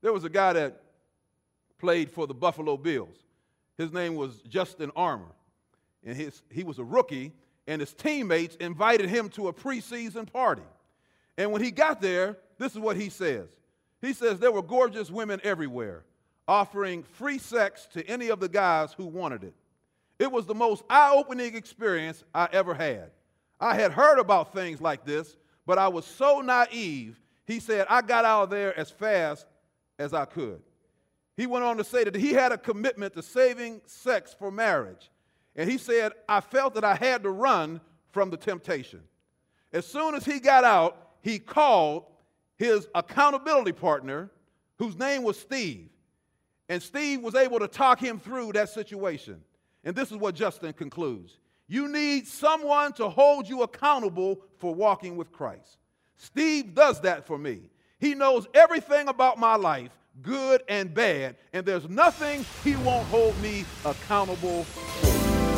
There was a guy that played for the Buffalo Bills. His name was Justin Armour. And he was a rookie, and his teammates invited him to a preseason party. And when he got there, this is what he says. He says there were gorgeous women everywhere, offering free sex to any of the guys who wanted it. It was the most eye-opening experience I ever had. I had heard about things like this, but I was so naive. He said, I got out of there as fast as I could. He went on to say that he had a commitment to saving sex for marriage. And he said, I felt that I had to run from the temptation. As soon as he got out, he called his accountability partner, whose name was Steve. And Steve was able to talk him through that situation. And this is what Justin concludes. You need someone to hold you accountable for walking with Christ. Steve does that for me. He knows everything about my life, good and bad, and there's nothing he won't hold me accountable for.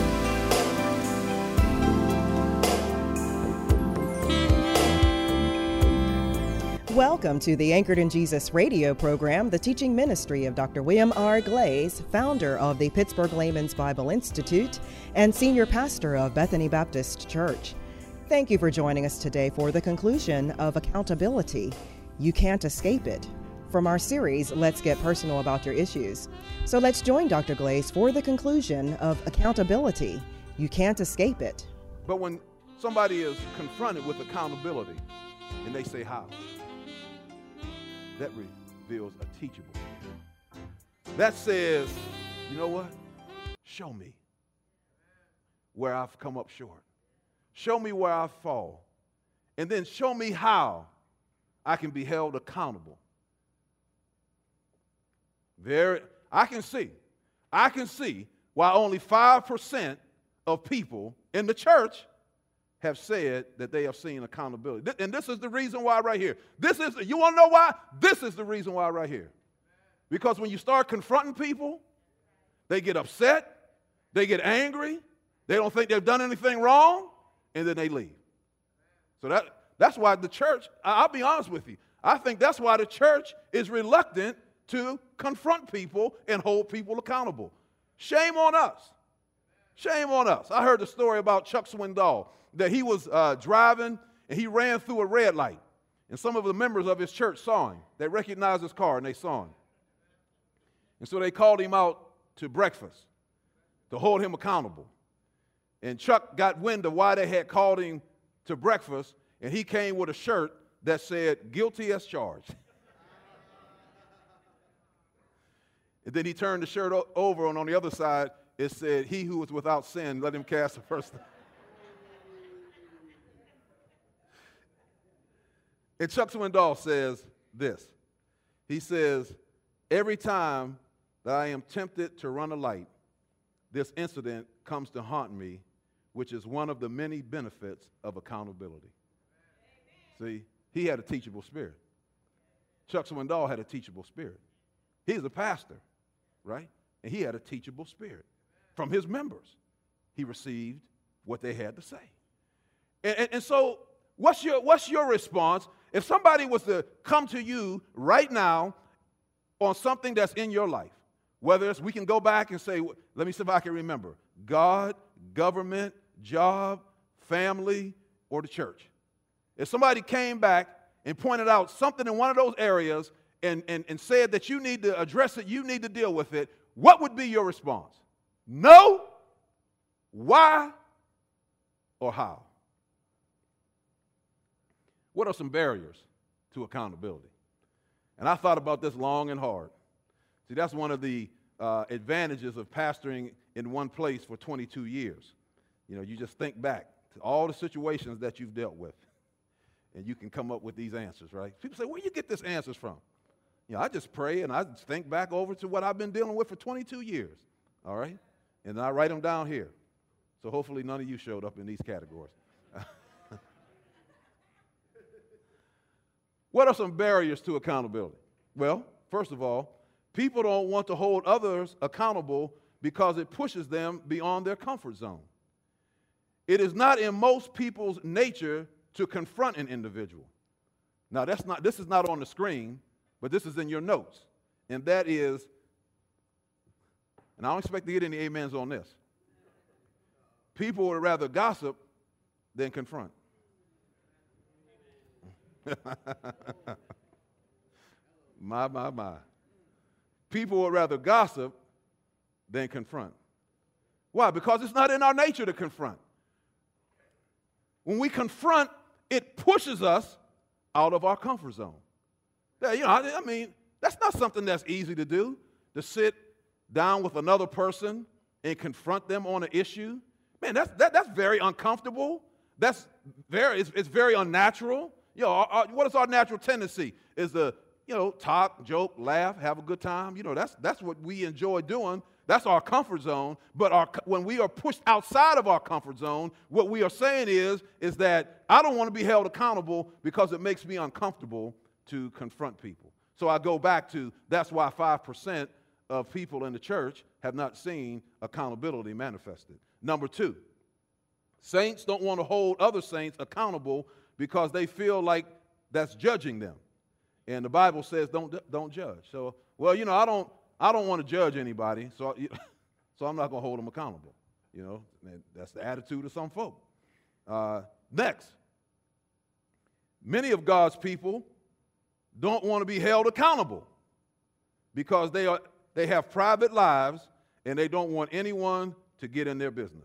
Welcome to the Anchored in Jesus radio program, the teaching ministry of Dr. William R. Glaze, founder of the Pittsburgh Layman's Bible Institute and senior pastor of Bethany Baptist Church. Thank you for joining us today for the conclusion of Accountability. You can't escape it. From our series, Let's Get Personal About Your Issues. So let's join Dr. Glaze for the conclusion of Accountability. You can't escape it. But when somebody is confronted with accountability and they say how, that reveals a teachable spirit. That says, you know what? Show me where I've come up short. Show me where I fall. And then show me how I can be held accountable. I can see why only 5% of people in the church have said that they have seen accountability. And this is the reason why right here. You want to know why? This is the reason why right here. Because when you start confronting people, they get upset, they get angry, they don't think they've done anything wrong, and then they leave. So that's why the church, I'll be honest with you, I think that's why the church is reluctant to confront people and hold people accountable. Shame on us. Shame on us. I heard the story about Chuck Swindoll, that he was driving and he ran through a red light. And some of the members of his church saw him. They recognized his car and they saw him. And so they called him out to breakfast to hold him accountable. And Chuck got wind of why they had called him to breakfast, and he came with a shirt that said, guilty as charged. And then he turned the shirt over, and on the other side, it said, he who is without sin, let him cast the first stone. And Chuck Swindoll says this. He says, every time that I am tempted to run a light, this incident comes to haunt me, which is one of the many benefits of accountability. See, he had a teachable spirit. Chuck Swindoll had a teachable spirit. He's a pastor, right? And he had a teachable spirit. From his members, he received what they had to say. And so what's your response if somebody was to come to you right now on something that's in your life? Whether it's, we can go back and say, let me see if I can remember, God, government, job, family, or the church. If somebody came back and pointed out something in one of those areas and said that you need to address it, you need to deal with it, what would be your response? No, why, or how? What are some barriers to accountability? And I thought about this long and hard. See, that's one of the advantages of pastoring in one place for 22 years. You know, you just think back to all the situations that you've dealt with, and you can come up with these answers, right? People say, where do you get these answers from? You know, I just pray and I just think back over to what I've been dealing with for 22 years, all right? And I write them down here. So hopefully none of you showed up in these categories. What are some barriers to accountability? Well, first of all, people don't want to hold others accountable because it pushes them beyond their comfort zone. It is not in most people's nature to confront an individual. Now, this is not on the screen, but this is in your notes. And that is, and I don't expect to get any amens on this, people would rather gossip than confront. My. People would rather gossip than confront. Why? Because it's not in our nature to confront. When we confront, it pushes us out of our comfort zone. I mean, that's not something that's easy to do, to sit down with another person and confront them on an issue. Man, that's very uncomfortable. It's very unnatural. What is our natural tendency? Is to, talk, joke, laugh, have a good time. That's what we enjoy doing. That's our comfort zone. But when we are pushed outside of our comfort zone, what we are saying is that I don't want to be held accountable because it makes me uncomfortable to confront people. So I go back to, that's why 5% of people in the church have not seen accountability manifested. Number 2, saints don't want to hold other saints accountable because they feel like that's judging them. And the Bible says don't judge. So, I don't want to judge anybody, so I'm not going to hold them accountable. And that's the attitude of some folk. Next, many of God's people don't want to be held accountable because they have private lives and they don't want anyone to get in their business.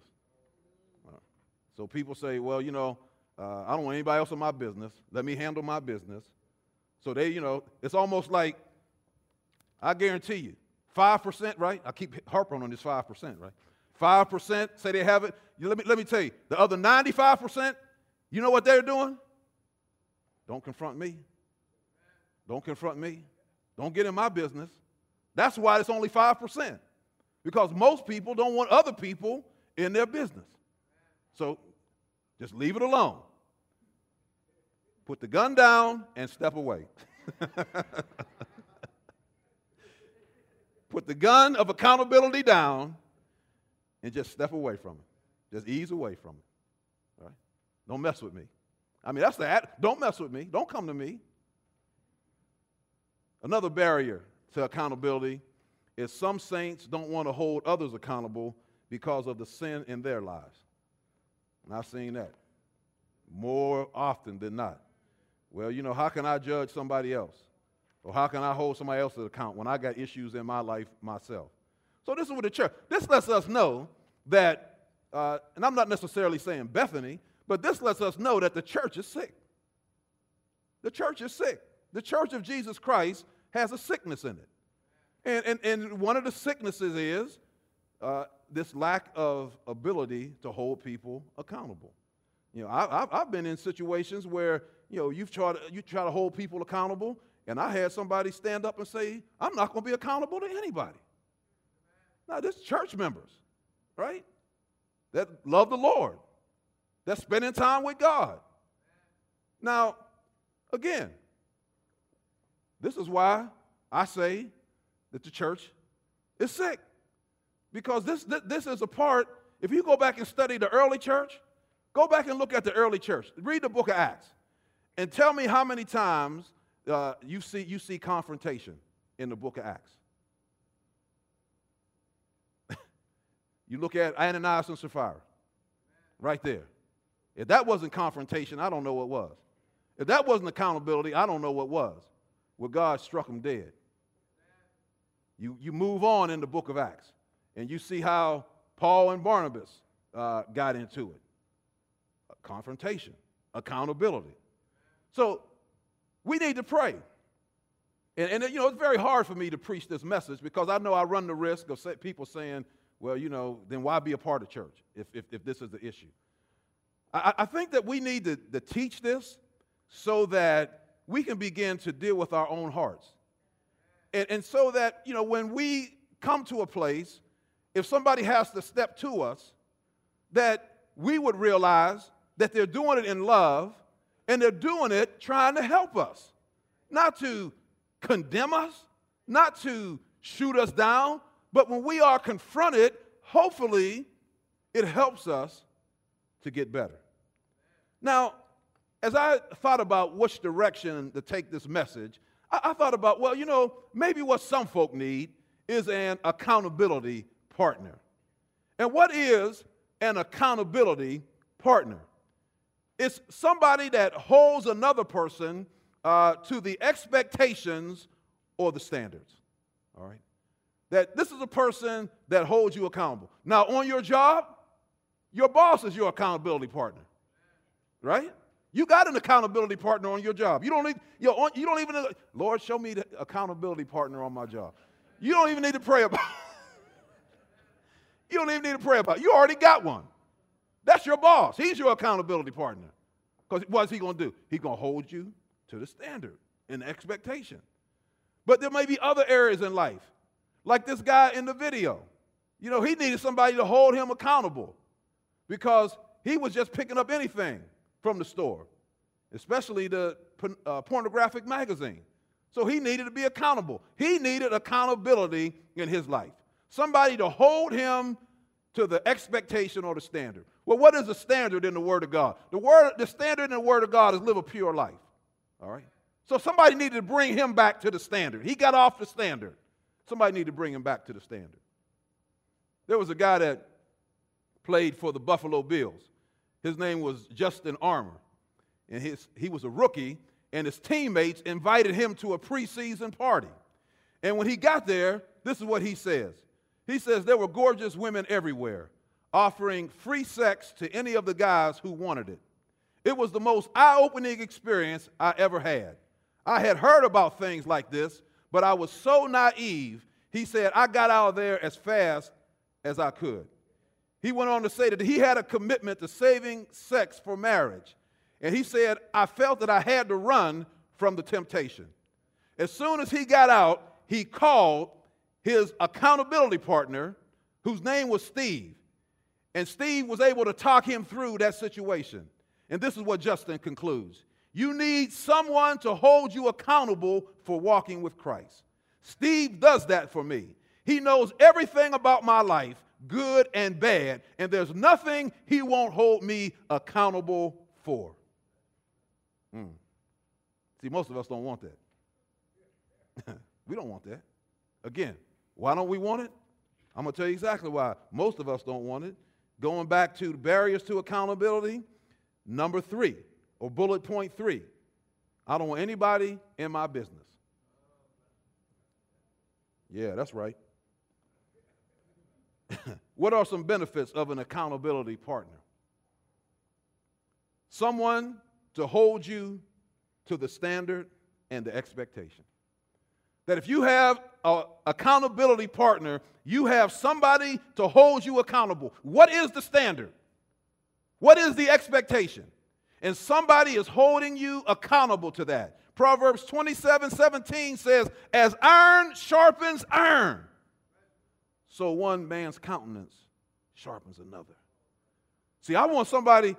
So people say, well, I don't want anybody else in my business. Let me handle my business. So it's almost like, I guarantee you, 5%, right? I keep harping on this 5%, right? 5% say they have it. Let me tell you, the other 95%, you know what they're doing? Don't confront me. Don't confront me. Don't get in my business. That's why it's only 5%. Because most people don't want other people in their business. So just leave it alone. Put the gun down and step away. Put the gun of accountability down and just step away from it. Just ease away from it. All right? Don't mess with me. I mean, that's that. Don't mess with me. Don't come to me. Another barrier to accountability is some saints don't want to hold others accountable because of the sin in their lives. And I've seen that more often than not. Well, how can I judge somebody else? Or how can I hold somebody else to account when I got issues in my life myself? So this is what the church, this lets us know that, and I'm not necessarily saying Bethany, but this lets us know that the church is sick. The church is sick. The church of Jesus Christ has a sickness in it. And one of the sicknesses is this lack of ability to hold people accountable. I've been in situations where, you try to hold people accountable, and I had somebody stand up and say, I'm not going to be accountable to anybody. Now, this church members, right, that love the Lord, that's spending time with God. Now, again, this is why I say that the church is sick. Because this is a part, if you go back and study the early church, go back and look at the early church. Read the book of Acts. And tell me how many times you see confrontation in the book of Acts. You look at Ananias and Sapphira, right there. If that wasn't confrontation, I don't know what was. If that wasn't accountability, I don't know what was. Where God struck them dead. You move on in the book of Acts, and you see how Paul and Barnabas got into it. Confrontation, accountability. So we need to pray. And it's very hard for me to preach this message because I know I run the risk of people saying, well, then why be a part of church if this is the issue? I think that we need to teach this so that we can begin to deal with our own hearts. And so that, when we come to a place, if somebody has to step to us, that we would realize that they're doing it in love and they're doing it trying to help us, not to condemn us, not to shoot us down, but when we are confronted, hopefully it helps us to get better. Now, as I thought about which direction to take this message, I thought about, well, maybe what some folk need is an accountability partner. And what is an accountability partner? It's somebody that holds another person to the expectations or the standards. All right? That this is a person that holds you accountable. Now, on your job, your boss is your accountability partner. Right? You got an accountability partner on your job. You don't even, Lord, show me the accountability partner on my job. You don't even need to pray about it. You don't even need to pray about it. You already got one. That's your boss. He's your accountability partner. Because what's he going to do? He's going to hold you to the standard and the expectation. But there may be other areas in life, like this guy in the video. He needed somebody to hold him accountable because he was just picking up anything from the store, especially the pornographic magazine. So he needed to be accountable. He needed accountability in his life. Somebody to hold him to the expectation or the standard. Well, what is the standard in the Word of God? The standard in the Word of God is live a pure life. All right? So somebody needed to bring him back to the standard. He got off the standard. Somebody needed to bring him back to the standard. There was a guy that played for the Buffalo Bills. His name was Justin Armour, and he was a rookie, and his teammates invited him to a preseason party. And when he got there, this is what he says. He says there were gorgeous women everywhere, offering free sex to any of the guys who wanted it. It was the most eye-opening experience I ever had. I had heard about things like this, but I was so naive, he said, I got out of there as fast as I could. He went on to say that he had a commitment to saving sex for marriage. And he said, I felt that I had to run from the temptation. As soon as he got out, he called his accountability partner, whose name was Steve. And Steve was able to talk him through that situation. And this is what Justin concludes. You need someone to hold you accountable for walking with Christ. Steve does that for me. He knows everything about my life, good and bad, and there's nothing he won't hold me accountable for. See, most of us don't want that. We don't want that. Again, why don't we want it? I'm going to tell you exactly why most of us don't want it. Going back to barriers to accountability, number 3, or bullet point 3, I don't want anybody in my business. Yeah, that's right. What are some benefits of an accountability partner? Someone to hold you to the standard and the expectation. That if you have an accountability partner, you have somebody to hold you accountable. What is the standard? What is the expectation? And somebody is holding you accountable to that. Proverbs 27:17 says, as iron sharpens iron, so one man's countenance sharpens another. See, I want somebody.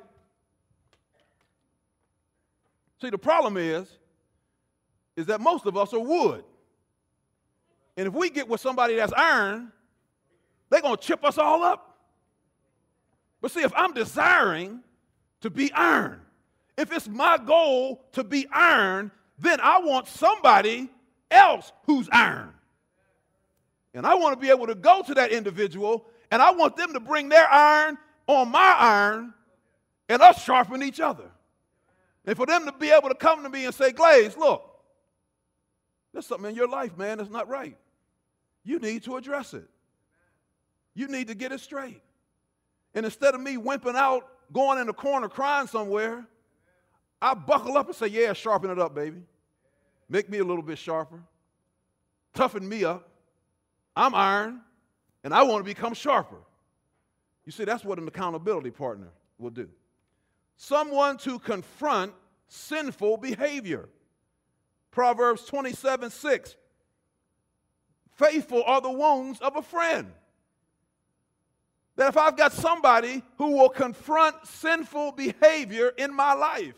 See, the problem is that most of us are wood. And if we get with somebody that's iron, they're going to chip us all up. But see, if I'm desiring to be iron, if it's my goal to be iron, then I want somebody else who's iron. And I want to be able to go to that individual, and I want them to bring their iron on my iron, and us sharpen each other. And for them to be able to come to me and say, Glaze, look, there's something in your life, man, that's not right. You need to address it. You need to get it straight. And instead of me wimping out, going in the corner crying somewhere, I buckle up and say, yeah, sharpen it up, baby. Make me a little bit sharper. Toughen me up. I'm iron, and I want to become sharper. You see, that's what an accountability partner will do. Someone to confront sinful behavior. Proverbs 27:6. Faithful are the wounds of a friend. That if I've got somebody who will confront sinful behavior in my life,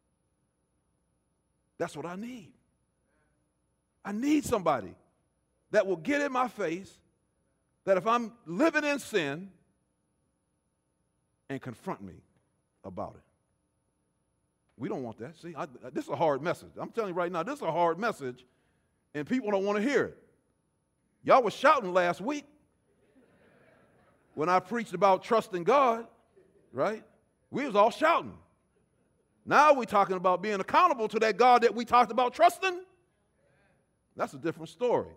that's what I need. I need somebody that will get in my face, that if I'm living in sin, and confront me about it. We don't want that. See, this is a hard message. I'm telling you right now, this is a hard message and people don't want to hear it. Y'all was shouting last week when I preached about trusting God, right? We was all shouting. Now we're talking about being accountable to that God that we talked about trusting. That's a different story.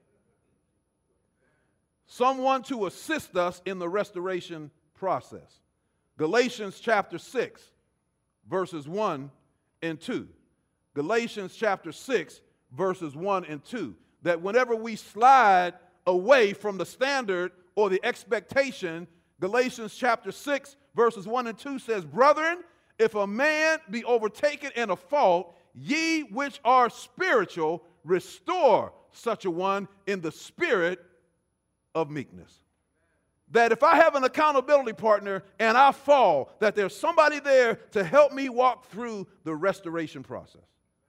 Someone to assist us in the restoration process. Galatians chapter 6, verses 1 and 2. Galatians chapter 6, verses 1 and 2. That whenever we slide away from the standard or the expectation, Galatians chapter 6, verses 1 and 2 says, Brethren, if a man be overtaken in a fault, ye which are spiritual, restore such a one in the spirit of meekness. That if I have an accountability partner and I fall, that there's somebody there to help me walk through the restoration process.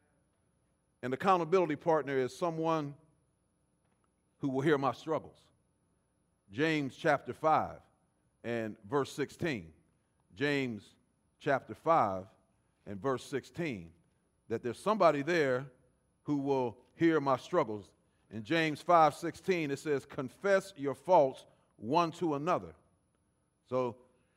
An accountability partner is someone who will hear my struggles. James chapter 5 and verse 16. James chapter 5 and verse 16. That there's somebody there who will hear my struggles. In James 5:16, it says, confess your faults one to another. So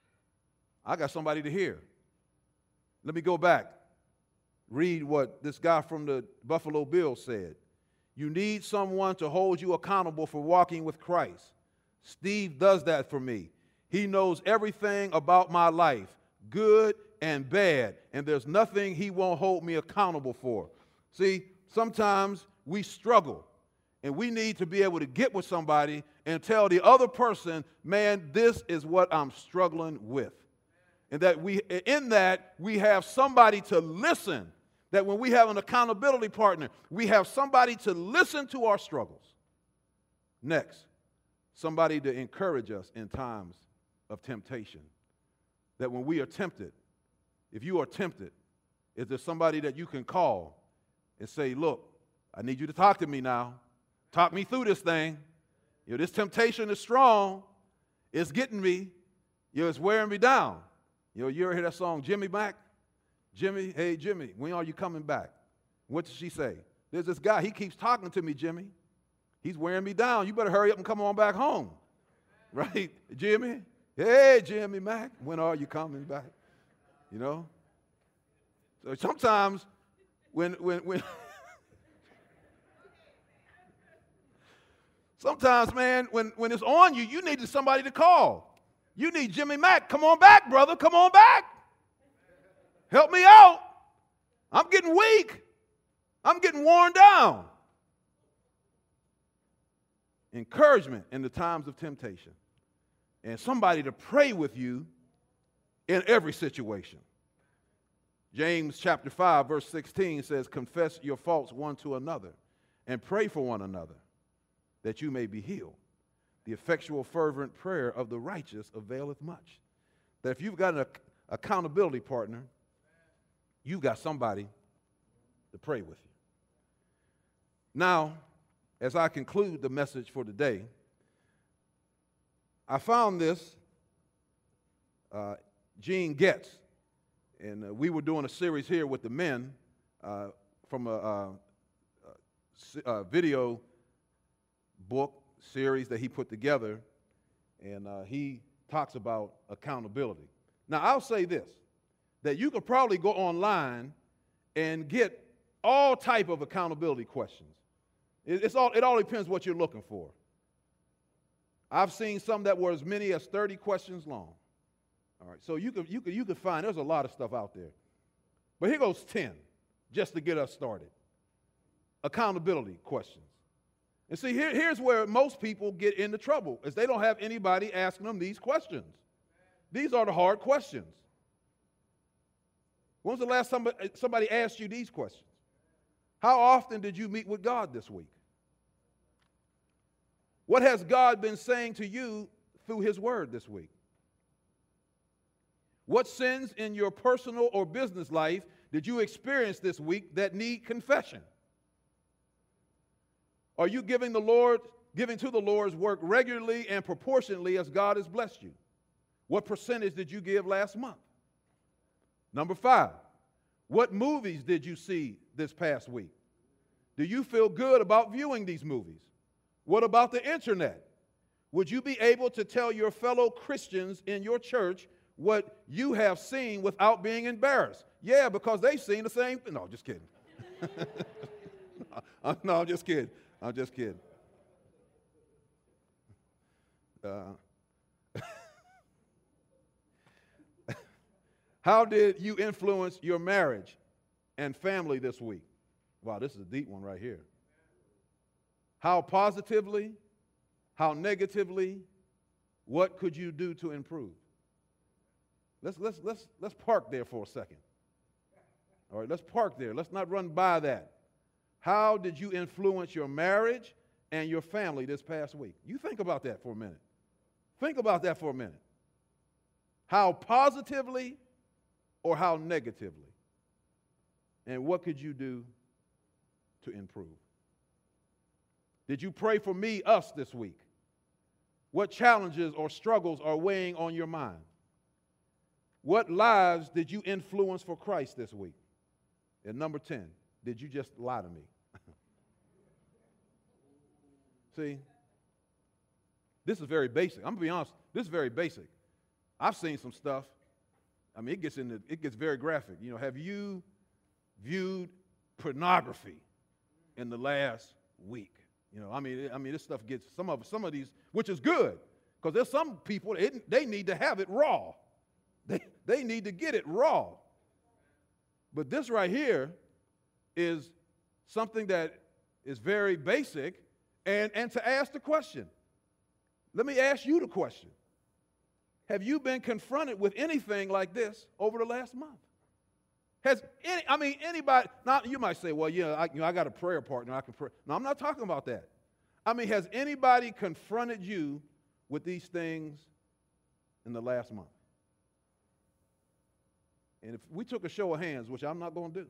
I got somebody to hear. Let me go back. Read what this guy from the Buffalo Bills said. You need someone to hold you accountable for walking with Christ. Steve does that for me. He knows everything about my life, good and bad, and there's nothing he won't hold me accountable for. See, sometimes we struggle, and we need to be able to get with somebody and tell the other person, man, this is what I'm struggling with. And that we have somebody to listen. That when we have an accountability partner, we have somebody to listen to our struggles. Next, somebody to encourage us in times of temptation. That when we are tempted, if you are tempted, is there somebody that you can call and say, look, I need you to talk to me now. Talk me through this thing. This temptation is strong. It's getting me. It's wearing me down. You ever hear that song, Jimmy Mack? Jimmy, hey, Jimmy, when are you coming back? What does she say? There's this guy, he keeps talking to me, Jimmy. He's wearing me down. You better hurry up and come on back home. Right, Jimmy? Hey, Jimmy Mack, when are you coming back? So sometimes when sometimes, man, when it's on you, you need somebody to call. You need Jimmy Mack. Come on back, brother. Come on back. Help me out. I'm getting weak. I'm getting worn down. Encouragement in the times of temptation. And somebody to pray with you in every situation. James chapter 5, verse 16 says, confess your faults one to another and pray for one another that you may be healed. The effectual, fervent prayer of the righteous availeth much. That if you've got an accountability partner, you've got somebody to pray with you. Now, as I conclude the message for today, I found this, Gene Getz, and we were doing a series here with the men from a video book series that he put together, and he talks about accountability. Now, I'll say this, that you could probably go online and get all type of accountability questions. It all depends what you're looking for. I've seen some that were as many as 30 questions long. All right, so you could find, there's a lot of stuff out there. But here goes 10, just to get us started. Accountability questions. And see, here's where most people get into trouble, is they don't have anybody asking them these questions. These are the hard questions. When was the last time somebody asked you these questions? How often did you meet with God this week? What has God been saying to you through His Word this week? What sins in your personal or business life did you experience this week that need confession? Are you giving to the Lord's work regularly and proportionately as God has blessed you? What percentage did you give last month? Number 5, what movies did you see this past week? Do you feel good about viewing these movies? What about the internet? Would you be able to tell your fellow Christians in your church what you have seen without being embarrassed? Yeah, because they've seen the same thing. No, just kidding. No, I'm just kidding. I'm just kidding. How did you influence your marriage and family this week? Wow, this is a deep one right here. How positively, how negatively, what could you do to improve? Let's park there for a second. All right, let's park there. Let's not run by that. How did you influence your marriage and your family this past week? You think about that for a minute. Think about that for a minute. How positively or how negatively? And what could you do to improve? Did you pray for me, us this week? What challenges or struggles are weighing on your mind? What lives did you influence for Christ this week? And number 10, did you just lie to me? See, this is very basic. I'm going to be honest, this is very basic. I've seen some stuff. I mean, it gets very graphic. You know, have you viewed pornography in the last week? You know, I mean, this stuff gets some of these, which is good, because there's some people they need to have it raw. They need to get it raw. But this right here is something that is very basic, and to ask the question. Let me ask you the question. Have you been confronted with anything like this over the last month? Anybody, now you might say, well, yeah, I got a prayer partner, I can pray. No, I'm not talking about that. I mean, has anybody confronted you with these things in the last month? And if we took a show of hands, which I'm not going to do,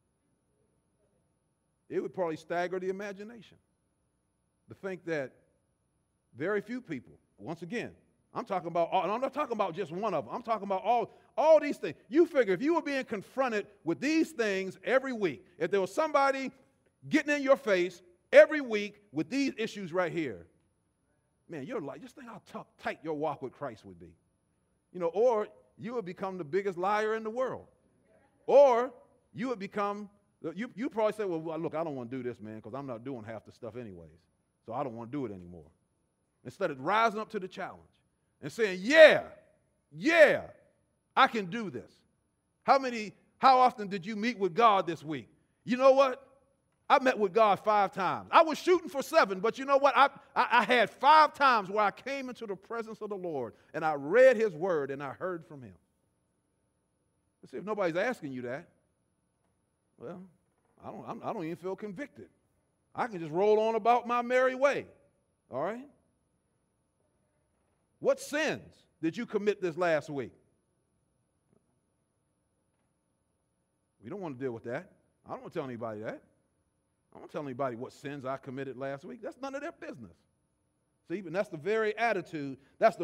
it would probably stagger the imagination to think that very few people, once again, I'm talking about, and I'm not talking about just one of them. I'm talking about all these things. You figure if you were being confronted with these things every week, if there was somebody getting in your face every week with these issues right here, man, you're like, just think how tight your walk with Christ would be. You know, or you would become the biggest liar in the world. Or you would become, you probably say, well, look, I don't want to do this, man, because I'm not doing half the stuff anyways. So I don't want to do it anymore. Instead of rising up to the challenge and saying, yeah, I can do this. How often did you meet with God this week? You know what? I met with God 5 times. I was shooting for 7, but you know what? I had 5 times where I came into the presence of the Lord and I read His word and I heard from Him. Let's see, if nobody's asking you that, well, I don't even feel convicted. I can just roll on about my merry way. All right? What sins did you commit this last week? We don't want to deal with that. I don't want to tell anybody that. I don't tell anybody what sins I committed last week. That's none of their business. See, and that's the very attitude that's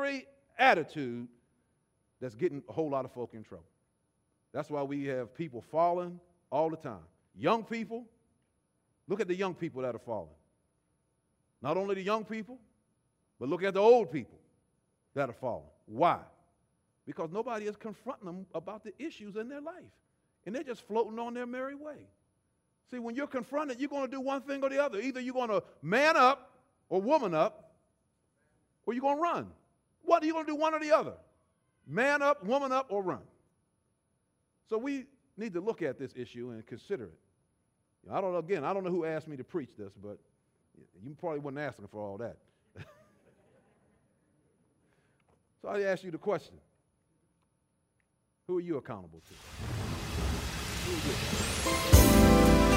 getting a whole lot of folk in trouble. That's why we have people falling all the time. Young people, look at the young people that are falling. Not only the young people, but look at the old people that are falling. Why? Because nobody is confronting them about the issues in their life. And they're just floating on their merry way. See, when you're confronted, you're going to do one thing or the other. Either you're going to man up or woman up, or you're going to run. What are you going to do, one or the other? Man up, woman up, or run. So we need to look at this issue and consider it. I don't know who asked me to preach this, but you probably wasn't asking for all that. So I ask you the question. Who are you accountable to? Who are you?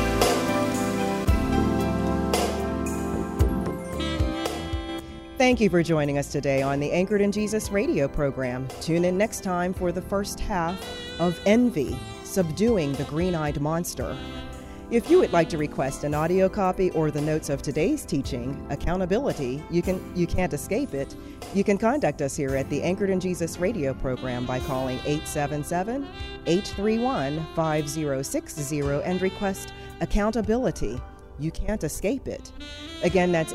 Thank you for joining us today on the Anchored in Jesus radio program. Tune in next time for the first half of Envy, Subduing the Green-Eyed Monster. If you would like to request an audio copy or the notes of today's teaching, Accountability, you can't escape it. You can contact us here at the Anchored in Jesus radio program by calling 877-831-5060 and request Accountability. You can't escape it. Again, that's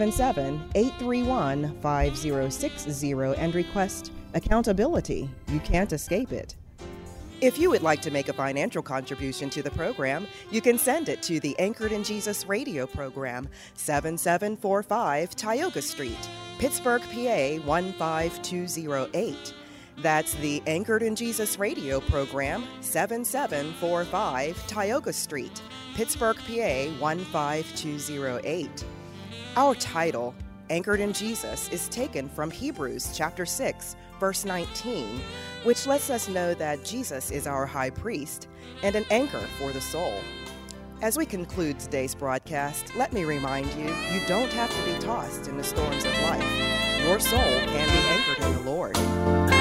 877-831-5060 and request accountability. You can't escape it. If you would like to make a financial contribution to the program, you can send it to the Anchored in Jesus radio program, 7745 Tioga Street, Pittsburgh, PA 15208. That's the Anchored in Jesus radio program, 7745 Tioga Street, Pittsburgh, PA 15208. Our title, Anchored in Jesus, is taken from Hebrews chapter 6, verse 19, which lets us know that Jesus is our high priest and an anchor for the soul. As we conclude today's broadcast, let me remind you, you don't have to be tossed in the storms of life. Your soul can be anchored in the Lord.